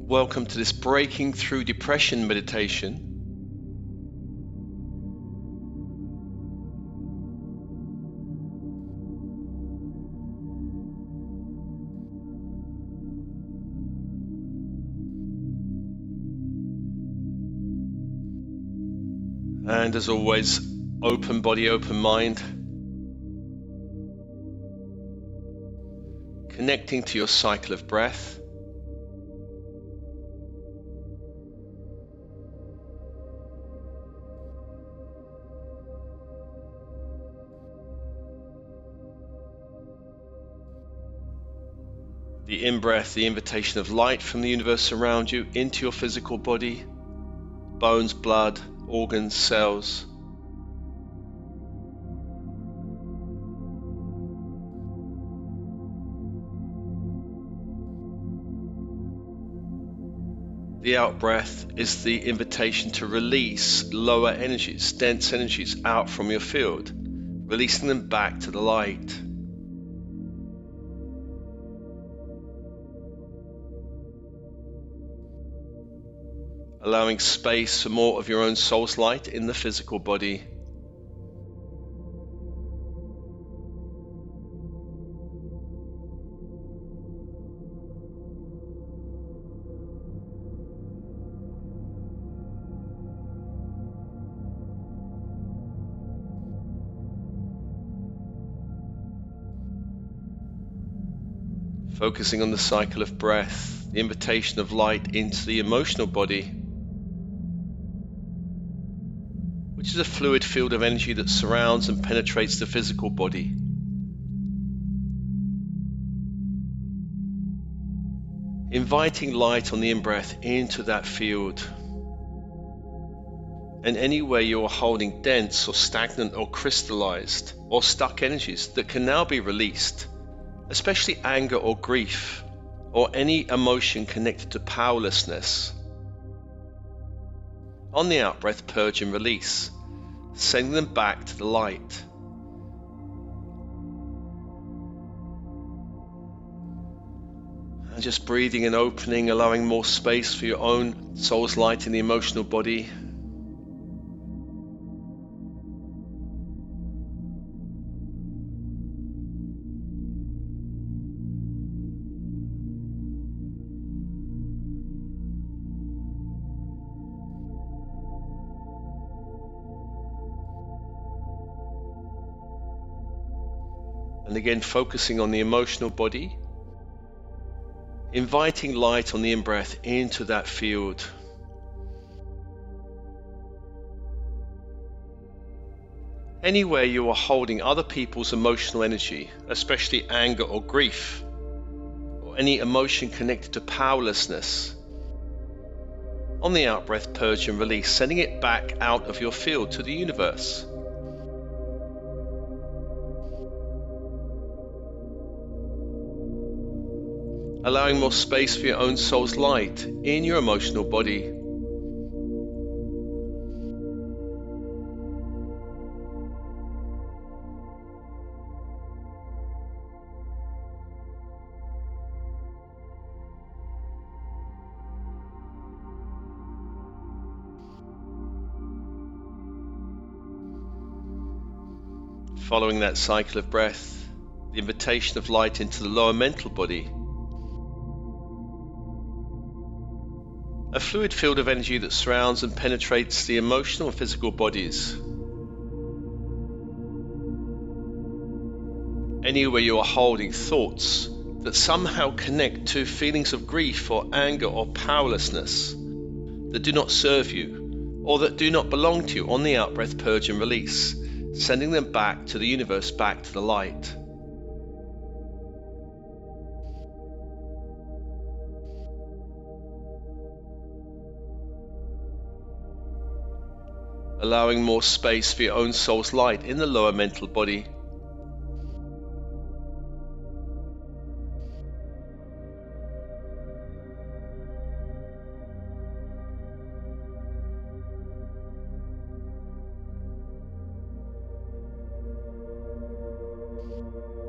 Welcome to this Breaking Through Depression meditation. And as always, open body, open mind. Connecting to your cycle of breath. The in-breath, the invitation of light from the universe around you into your physical body, bones, blood, organs, cells. The out-breath is the invitation to release lower energies, dense energies out from your field, releasing them back to the light. Allowing space for more of your own soul's light in the physical body. Focusing on the cycle of breath, the invitation of light into the emotional body, which is a fluid field of energy that surrounds and penetrates the physical body. Inviting light on the in-breath into that field. And anywhere you are holding dense or stagnant or crystallized or stuck energies that can now be released, especially anger or grief, or any emotion connected to powerlessness. On the out-breath, purge and release, sending them back to the light. And just breathing and opening, allowing more space for your own soul's light in the emotional body. And again, focusing on the emotional body, inviting light on the in-breath into that field. Anywhere you are holding other people's emotional energy, especially anger or grief, or any emotion connected to powerlessness, on the out-breath, purge and release, sending it back out of your field to the universe. Allowing more space for your own soul's light in your emotional body. Following that cycle of breath, the invitation of light into the lower mental body. A fluid field of energy that surrounds and penetrates the emotional and physical bodies. Anywhere you are holding thoughts that somehow connect to feelings of grief or anger or powerlessness that do not serve you or that do not belong to you, on the out-breath, purge and release, sending them back to the universe, back to the light. Allowing more space for your own soul's light in the lower mental body.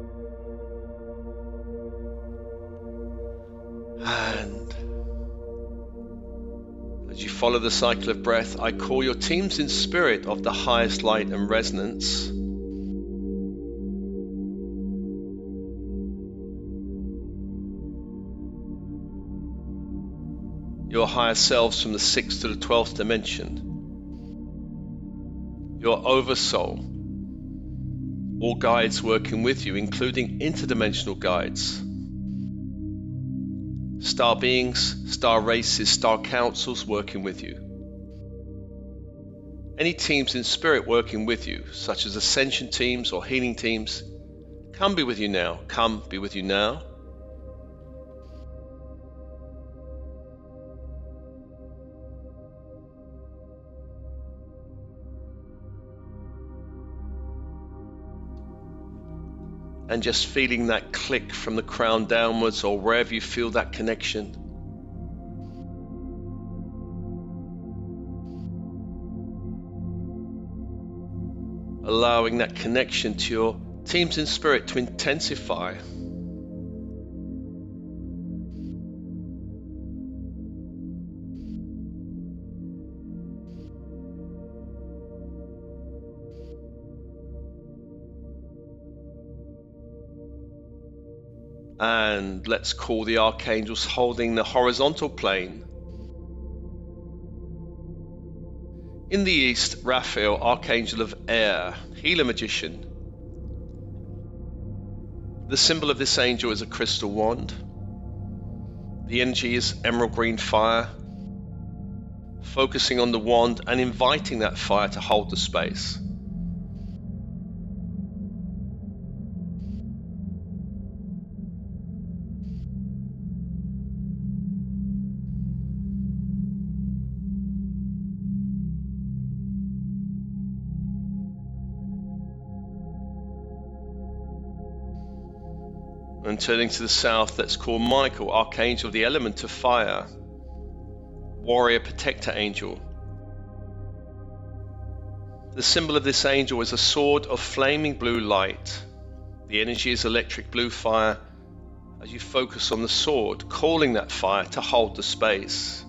And As you follow the cycle of breath, I call your teams in spirit of the highest light and resonance. Your higher selves from the 6th to the 12th dimension. Your oversoul. All guides working with you, including interdimensional guides. Star beings, star races, star councils working with you. Any teams in spirit working with you, such as ascension teams or healing teams, come be with you now. Come be with you now. And just feeling that click from the crown downwards or wherever you feel that connection. Allowing that connection to your teams in spirit to intensify. And let's call the archangels holding the horizontal plane. In the east, Raphael, archangel of air, healer magician. The symbol of this angel is a crystal wand. The energy is emerald green fire, focusing on the wand and inviting that fire to hold the space. And turning to the south, let's call Michael, archangel of the element of fire, warrior protector angel. The symbol of this angel is a sword of flaming blue light. The energy is electric blue fire as you focus on the sword, calling that fire to hold the space.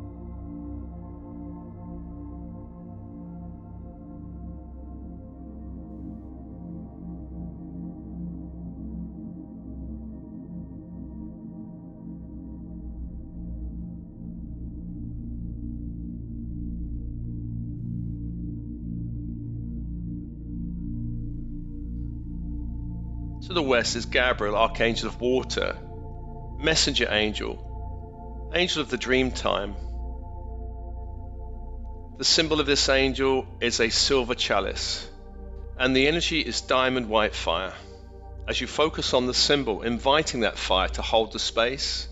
To the west is Gabriel, archangel of water, messenger angel, angel of the dream time. The symbol of this angel is a silver chalice, and the energy is diamond white fire. As you focus on the symbol, inviting that fire to hold the space.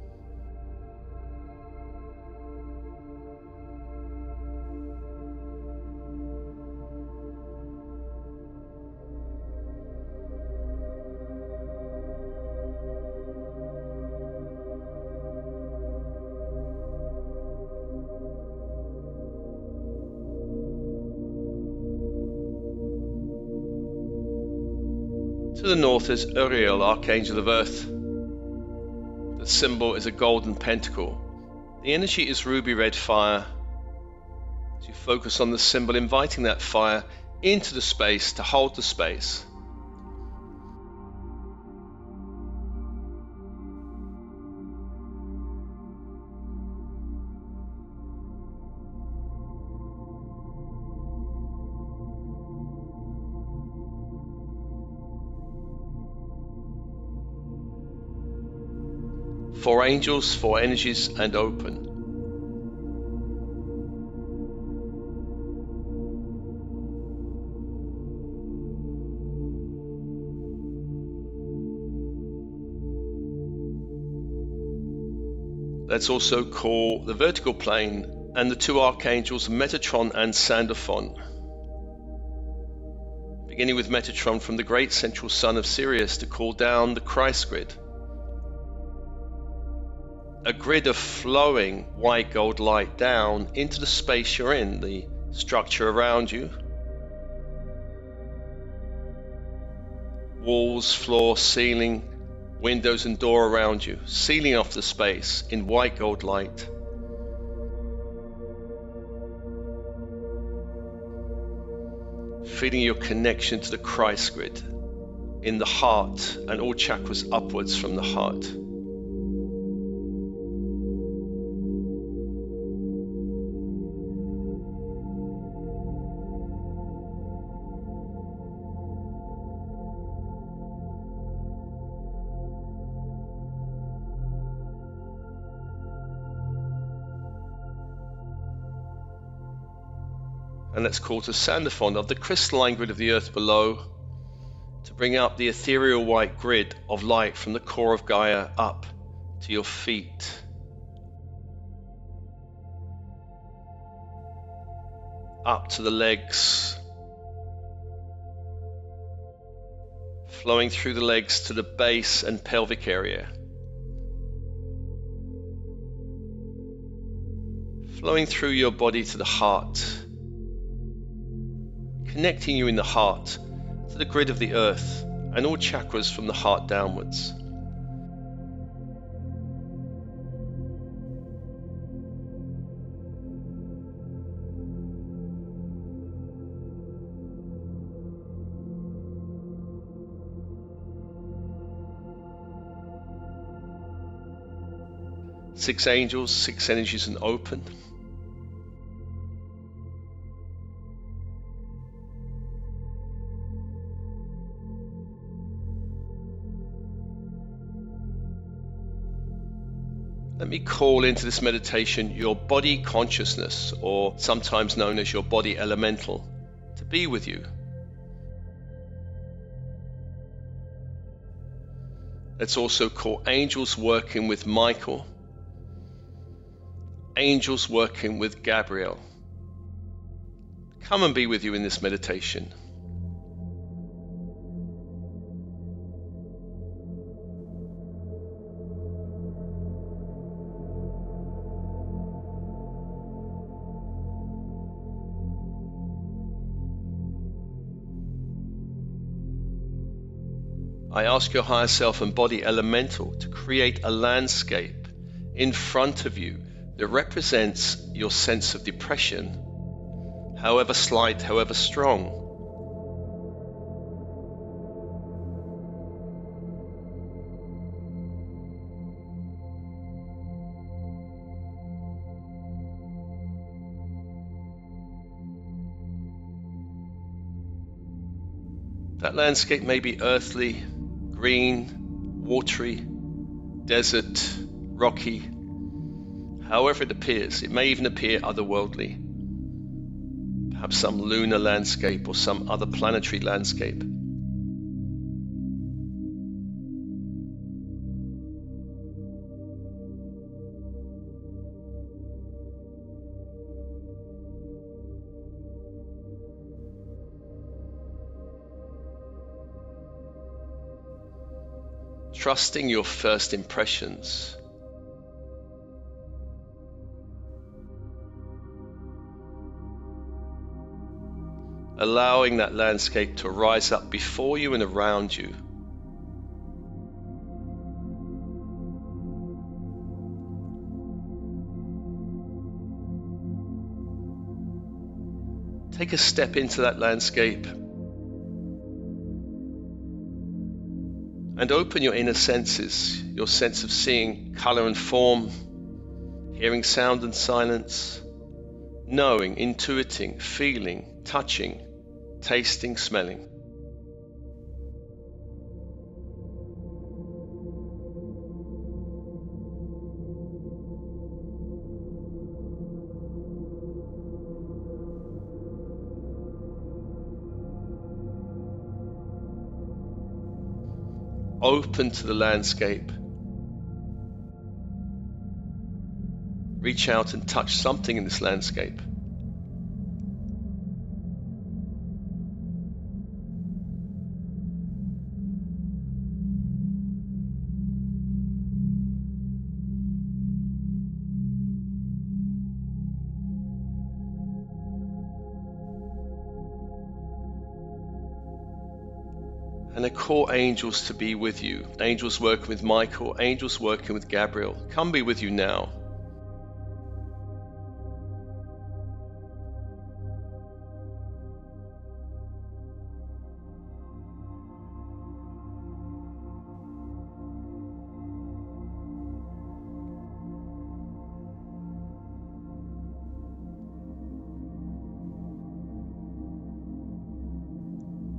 To the north is Uriel, archangel of earth. The symbol is a golden pentacle. The energy is ruby red fire. As you focus on the symbol, inviting that fire into the space to hold the space. Four angels, four energies, and open. Let's also call the vertical plane and the two archangels Metatron and Sandalphon. Beginning with Metatron from the great central sun of Sirius to call down the Christ grid. A grid of flowing white gold light down into the space you're in, the structure around you. Walls, floor, ceiling, windows and door around you, sealing off the space in white gold light. feeling your connection to the Christ grid in the heart and all chakras upwards from the heart. And let's call to Sandalphon of the crystalline grid of the earth below to bring up the ethereal white grid of light from the core of Gaia up to your feet. Up to the legs. Flowing through the legs to the base and pelvic area. Flowing through your body to the heart. Connecting you in the heart to the grid of the earth and all chakras from the heart downwards. Six angels, six energies and open. Let me call into this meditation your body consciousness, or sometimes known as your body elemental, to be with you. Let's also call angels working with Michael, angels working with Gabriel. Come and be with you in this meditation. I ask your higher self and body elemental to create a landscape in front of you that represents your sense of depression, however slight, however strong. That landscape may be earthly, green, watery, desert, rocky. However it appears, it may even appear otherworldly. Perhaps some lunar landscape or some other planetary landscape. Trusting your first impressions. Allowing that landscape to rise up before you and around you. Take a step into that landscape and open your inner senses, your sense of seeing color and form, hearing sound and silence, knowing, intuiting, feeling, touching, tasting, smelling. Open to the landscape. Reach out and touch something in this landscape. And I call angels to be with you. Angels working with Michael, angels working with Gabriel. Come be with you now.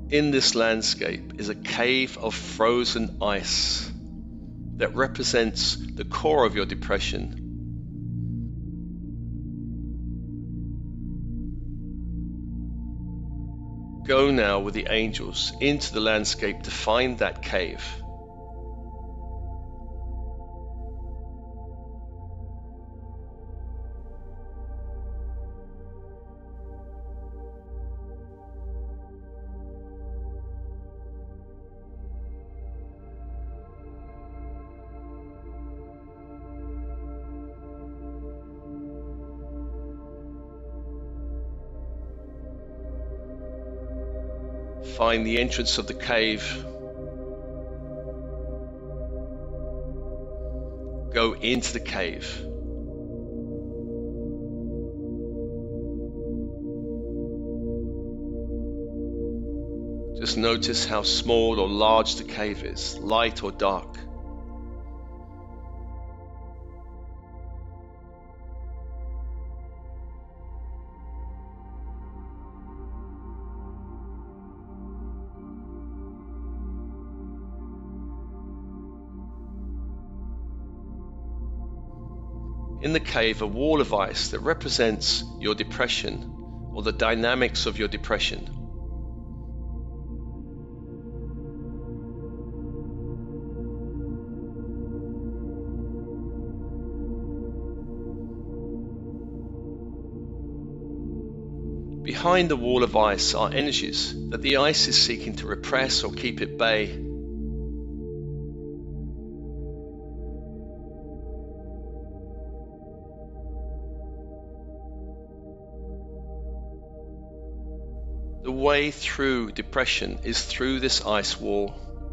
In this landscape is a cave of frozen ice that represents the core of your depression. Go now with the angels into the landscape to find that cave. Find the entrance of the cave. Go into the cave. Just notice how small or large the cave is, light or dark. In the cave, a wall of ice that represents your depression or the dynamics of your depression. Behind the wall of ice are energies that the ice is seeking to repress or keep at bay. The way through depression is through this ice wall.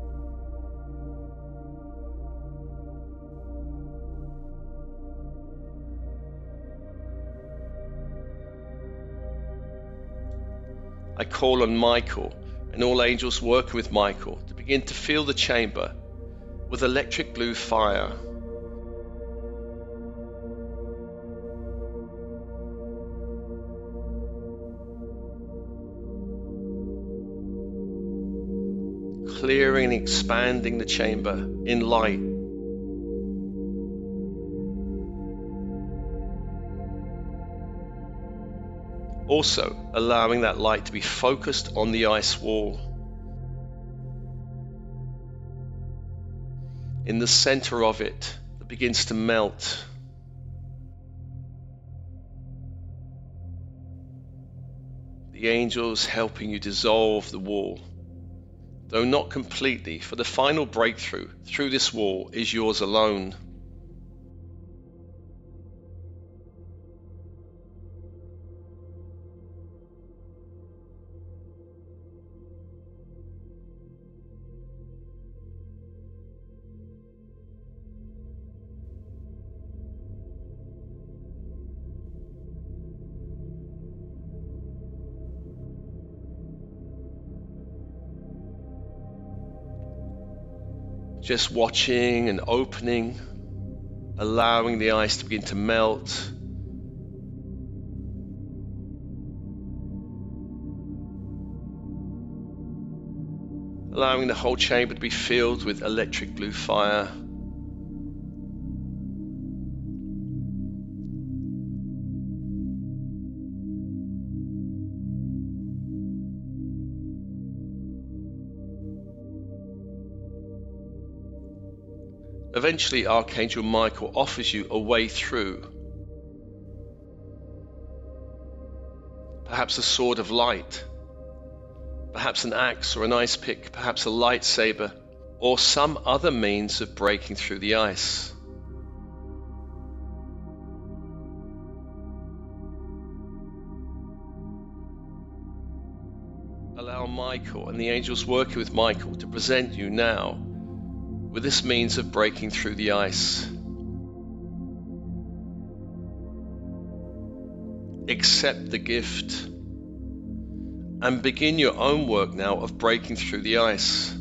I call on Michael and all angels working with Michael to begin to fill the chamber with electric blue fire. Clearing and expanding the chamber in light. Also allowing that light to be focused on the ice wall. In the center of it, that begins to melt. The angels helping you dissolve the wall. Though not completely, for the final breakthrough through this wall is yours alone. Just watching and opening, allowing the ice to begin to melt. Allowing the whole chamber to be filled with electric blue fire. Eventually, Archangel Michael offers you a way through. Perhaps a sword of light, perhaps an axe or an ice pick, perhaps a lightsaber, or some other means of breaking through the ice. Allow Michael and the angels working with Michael to present you now with this means of breaking through the ice. Accept the gift and begin your own work now of breaking through the ice.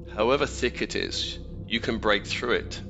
However thick it is, you can break through it.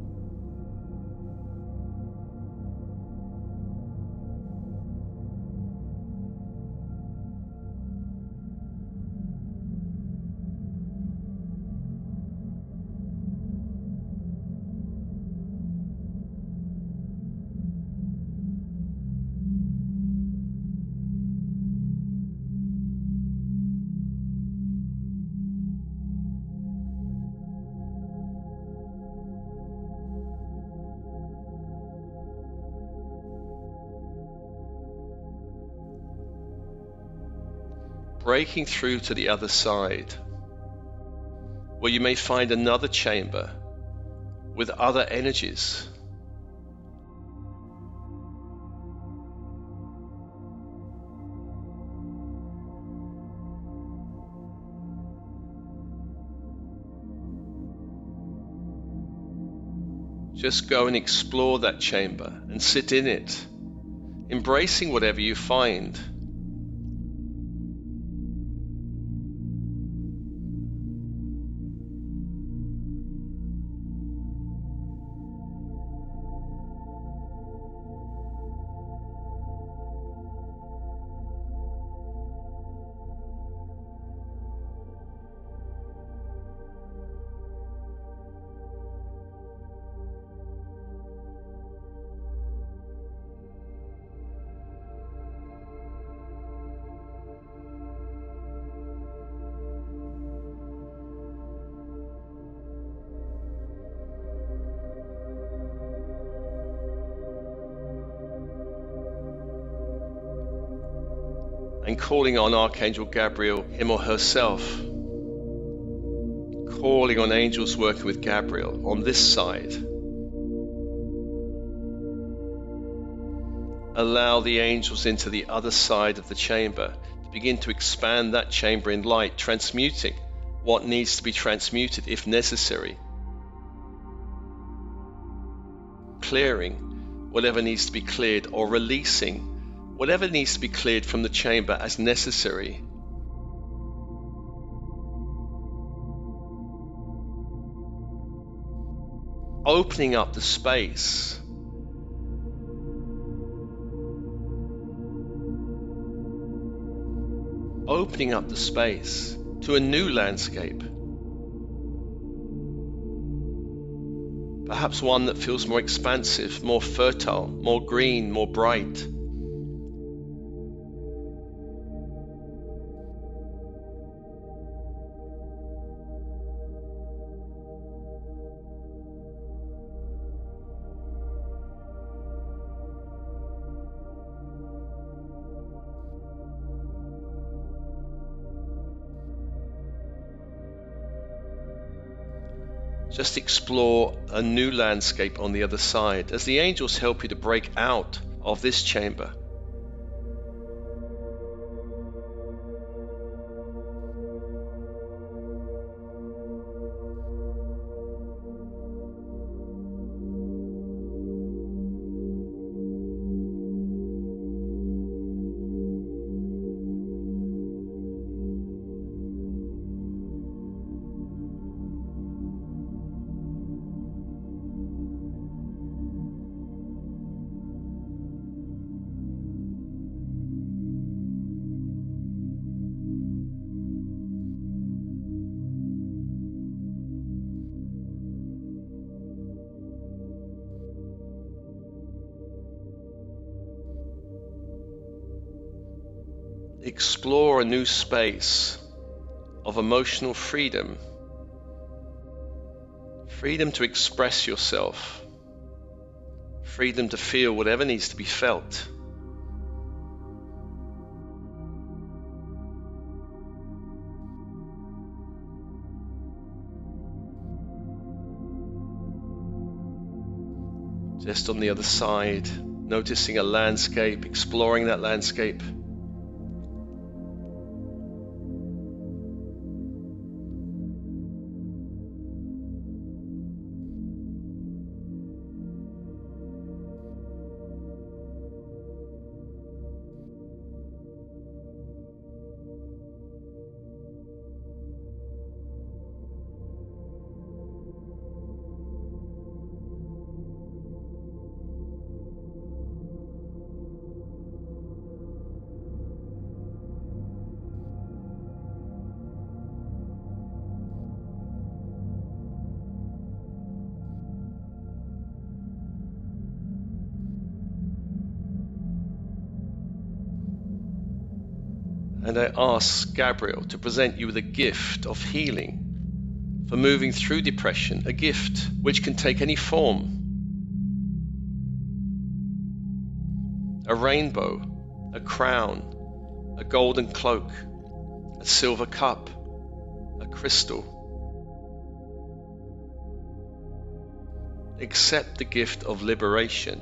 Breaking through to the other side, where you may find another chamber with other energies. Just go and explore that chamber and sit in it, embracing whatever you find. And calling on Archangel Gabriel, him or herself, calling on angels working with Gabriel on this side. Allow the angels into the other side of the chamber to begin to expand that chamber in light, transmuting what needs to be transmuted if necessary, clearing whatever needs to be cleared, or releasing whatever needs to be cleared from the chamber as necessary. Opening up the space. Opening up the space to a new landscape. Perhaps one that feels more expansive, more fertile, more green, more bright. Just explore a new landscape on the other side as the angels help you to break out of this chamber. Explore a new space of emotional freedom. Freedom to express yourself. Freedom to feel whatever needs to be felt. Just on the other side, noticing a landscape, exploring that landscape. And I ask Gabriel to present you with a gift of healing for moving through depression, a gift which can take any form. A rainbow, a crown, a golden cloak, a silver cup, a crystal. Accept the gift of liberation.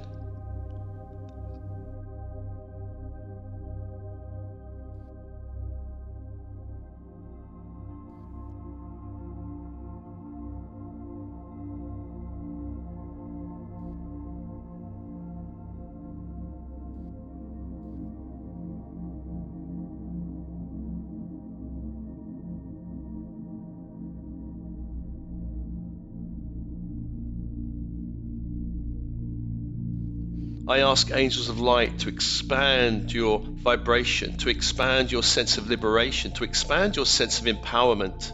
I ask angels of light to expand your vibration, to expand your sense of liberation, to expand your sense of empowerment.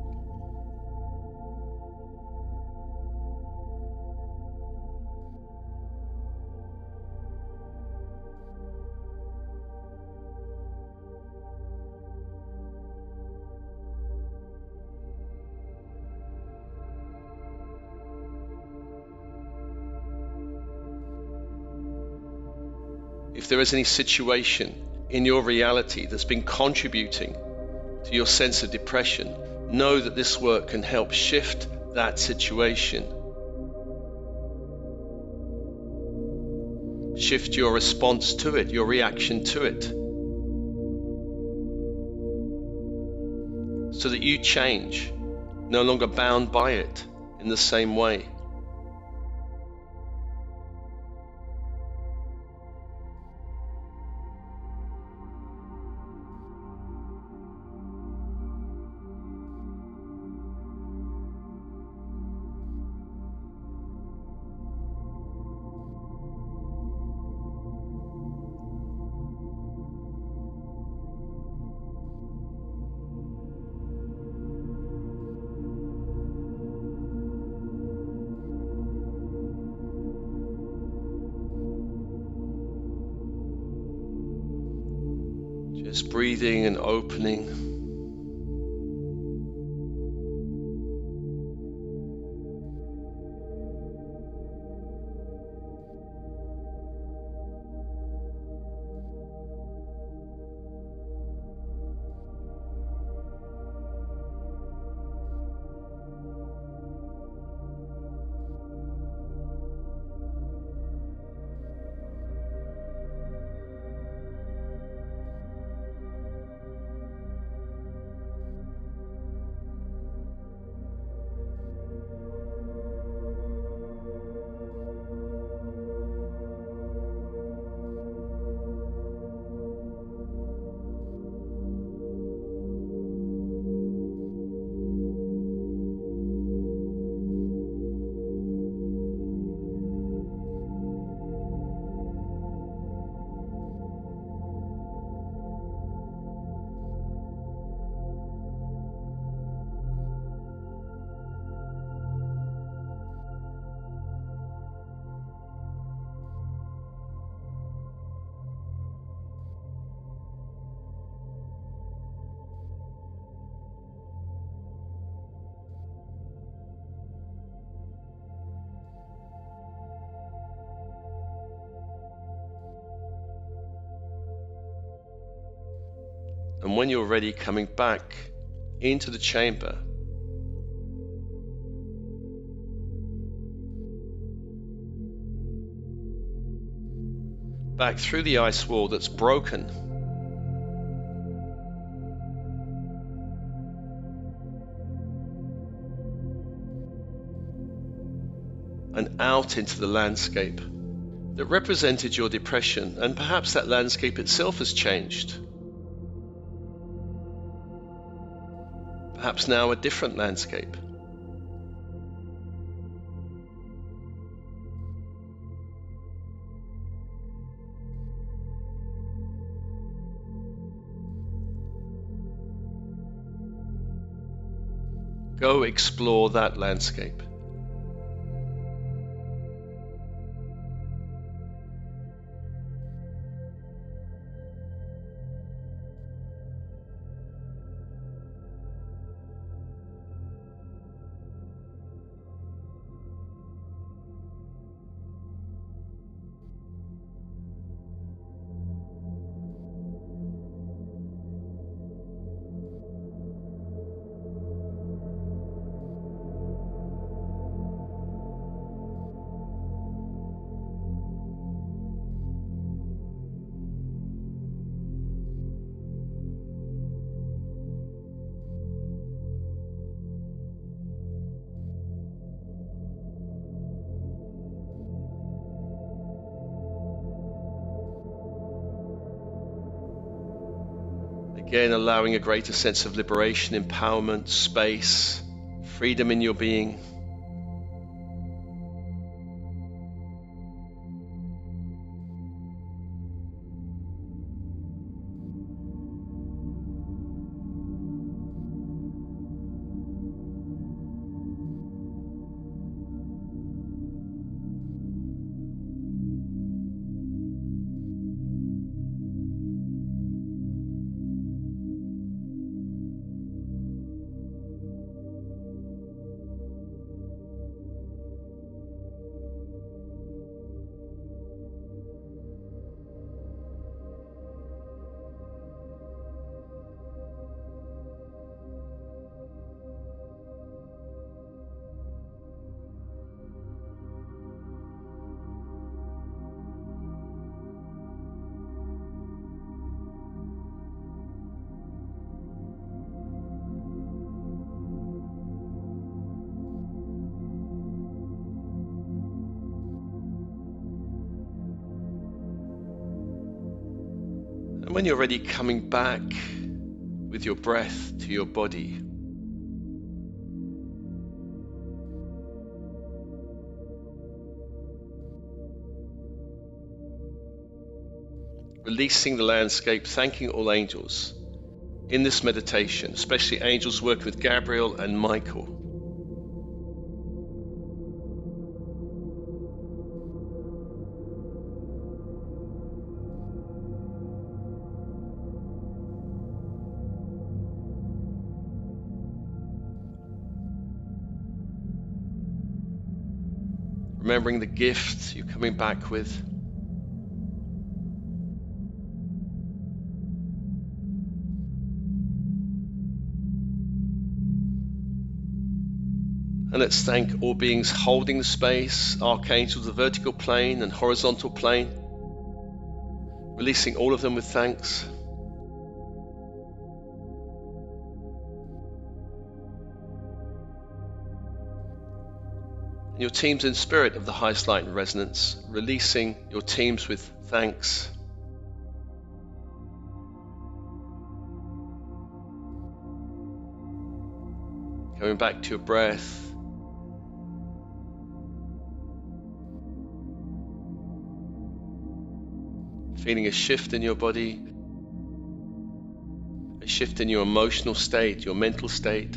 If there is any situation in your reality that's been contributing to your sense of depression, know that this work can help shift that situation. Shift your response to it, your reaction to it, so that you change, no longer bound by it in the same way. Just breathing and opening. And when you're ready, coming back into the chamber, back through the ice wall that's broken, and out into the landscape that represented your depression, and perhaps that landscape itself has changed. Perhaps now a different landscape. Go explore that landscape. Again, allowing a greater sense of liberation, empowerment, space, freedom in your being. And when you're ready, coming back with your breath to your body. Releasing the landscape, thanking all angels in this meditation, especially angels working with Gabriel and Michael. Remembering the gift you're coming back with. And let's thank all beings holding the space, archangels, the vertical plane and horizontal plane. Releasing all of them with thanks. Your teams in spirit of the highest light and resonance, releasing your teams with thanks. Going back to your breath. Feeling a shift in your body, a shift in your emotional state, your mental state.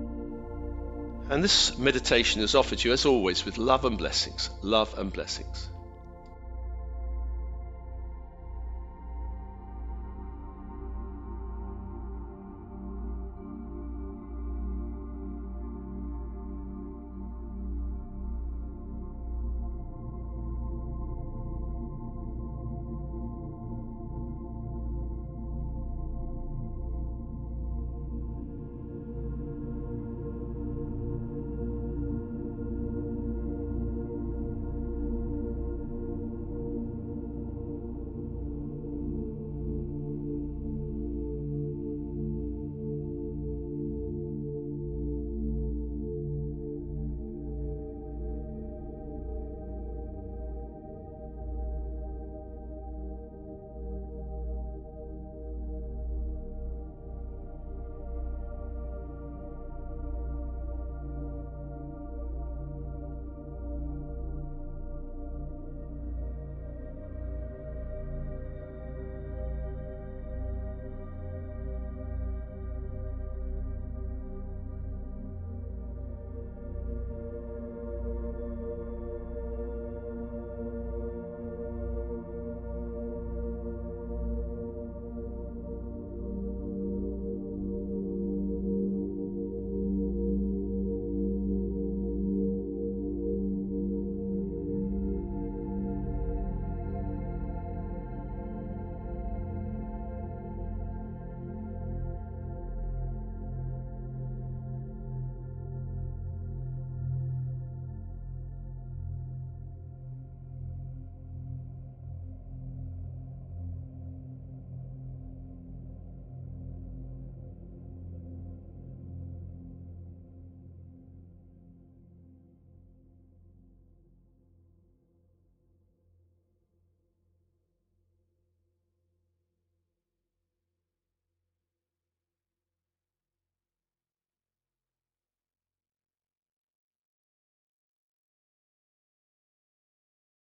And this meditation is offered to you, as always, with love and blessings. Love and blessings.